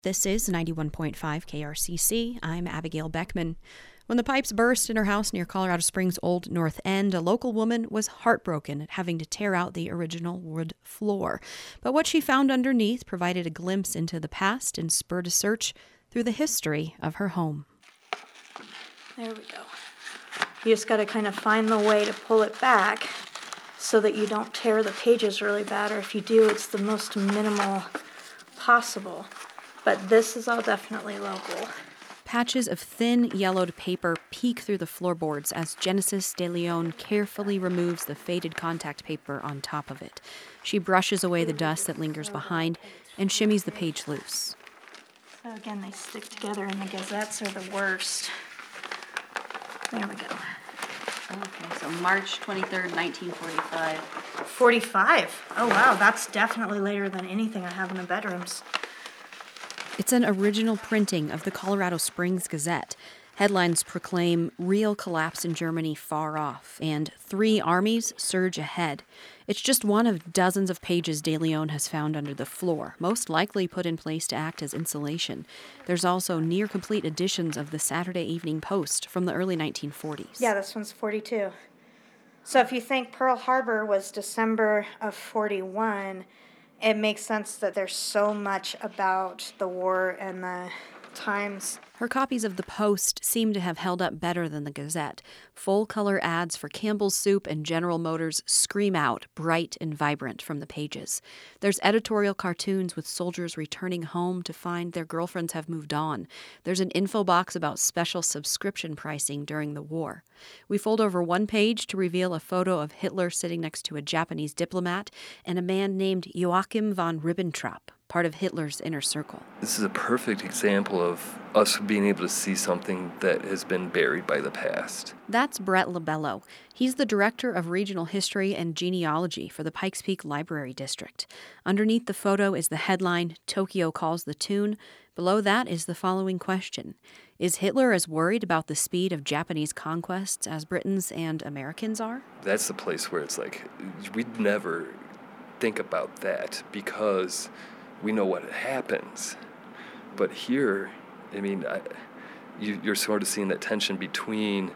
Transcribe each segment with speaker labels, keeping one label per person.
Speaker 1: This is 91.5 KRCC. I'm Abigail Beckman. When the pipes burst in her house near Colorado Springs' Old North End, a local woman was heartbroken at having to tear out the original wood floor. But what she found underneath provided a glimpse into the past and spurred a search through the history of her home.
Speaker 2: There we go. You just got to kind of find the way to pull it back so that you don't tear the pages really bad, or if you do, it's the most minimal possible. But this is all definitely local.
Speaker 1: Patches of thin, yellowed paper peek through the floorboards as Genesis De Leon carefully removes the faded contact paper on top of it. She brushes away the dust that lingers behind and shimmies the page loose.
Speaker 2: So again, they stick together, and the gazettes are the worst. There we go.
Speaker 3: Okay, so March 23rd, 1945.
Speaker 2: 45? Oh, wow, that's definitely later than anything I have in the bedrooms.
Speaker 1: It's an original printing of the Colorado Springs Gazette. Headlines proclaim real collapse in Germany far off, and 3 armies surge ahead. It's just one of dozens of pages De Leon has found under the floor, most likely put in place to act as insulation. There's also near-complete editions of the Saturday Evening Post from the early 1940s.
Speaker 2: Yeah, this one's 42. So if you think Pearl Harbor was December of 41, it makes sense that there's so much about the war and the times.
Speaker 1: Her copies of the Post seem to have held up better than the Gazette. Full-color ads for Campbell's Soup and General Motors scream out, bright and vibrant, from the pages. There's editorial cartoons with soldiers returning home to find their girlfriends have moved on. There's an info box about special subscription pricing during the war. We fold over one page to reveal a photo of Hitler sitting next to a Japanese diplomat and a man named Joachim von Ribbentrop, part of Hitler's inner circle.
Speaker 4: This is a perfect example of us being able to see something that has been buried by the past.
Speaker 1: That's Brett Labello. He's the director of regional history and genealogy for the Pikes Peak Library District. Underneath the photo is the headline, "Tokyo Calls the Tune." Below that is the following question: is Hitler as worried about the speed of Japanese conquests as Britons and Americans are?
Speaker 4: That's the place where it's like, we'd never think about that because we know what happens. But here, I mean, you're sort of seeing that tension between,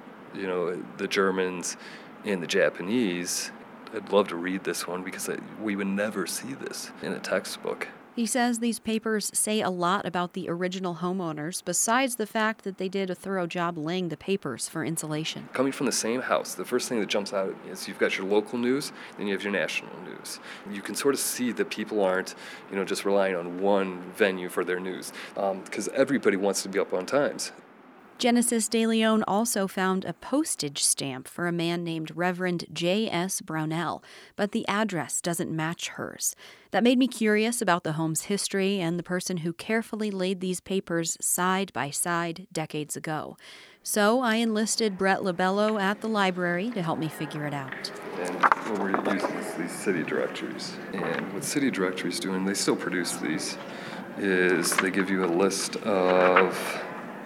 Speaker 4: the Germans and the Japanese. I'd love to read this one because we would never see this in a textbook.
Speaker 1: He says these papers say a lot about the original homeowners, besides the fact that they did a thorough job laying the papers for insulation.
Speaker 4: Coming from the same house, the first thing that jumps out is you've got your local news, then you have your national news. You can sort of see that people aren't, just relying on one venue for their news, because everybody wants to be up on times.
Speaker 1: Genesis De Leon also found a postage stamp for a man named Reverend J.S. Brownell, but the address doesn't match hers. That made me curious about the home's history and the person who carefully laid these papers side by side decades ago. So I enlisted Brett Labello at the library to help me figure it out.
Speaker 4: And what we're using is these city directories. And what city directories do, and they still produce these, is they give you a list of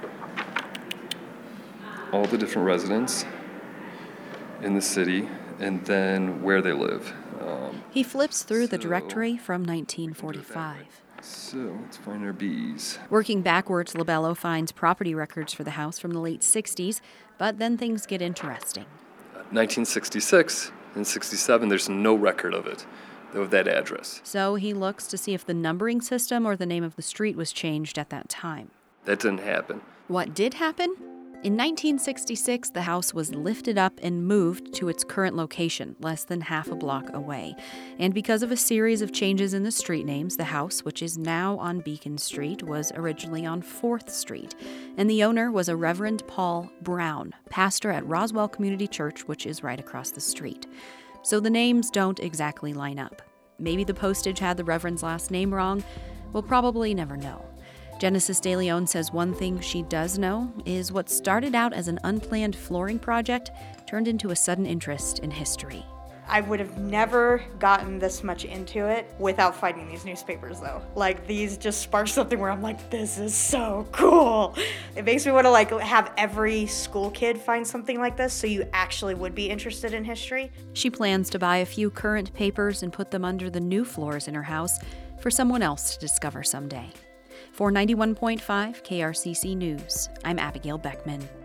Speaker 4: all the different residents in the city, and then where they live.
Speaker 1: He flips through the directory from 1945.
Speaker 4: So let's find our B's.
Speaker 1: Working backwards, Labello finds property records for the house from the late 60s, but then things get interesting.
Speaker 4: 1966 and 67, there's no record of it, of that address.
Speaker 1: So he looks to see if the numbering system or the name of the street was changed at that time.
Speaker 4: That didn't happen.
Speaker 1: What did happen? In 1966, the house was lifted up and moved to its current location, less than half a block away. And because of a series of changes in the street names, the house, which is now on Beacon Street, was originally on 4th Street. And the owner was a Reverend Paul Brown, pastor at Roswell Community Church, which is right across the street. So the names don't exactly line up. Maybe the postage had the Reverend's last name wrong. We'll probably never know. Genesis De Leon says one thing she does know is what started out as an unplanned flooring project turned into a sudden interest in history.
Speaker 2: I would have never gotten this much into it without finding these newspapers, though. Like, these just sparked something where I'm like, this is so cool. It makes me want to, have every school kid find something like this so you actually would be interested in history.
Speaker 1: She plans to buy a few current papers and put them under the new floors in her house for someone else to discover someday. For 91.5 KRCC News, I'm Abigail Beckman.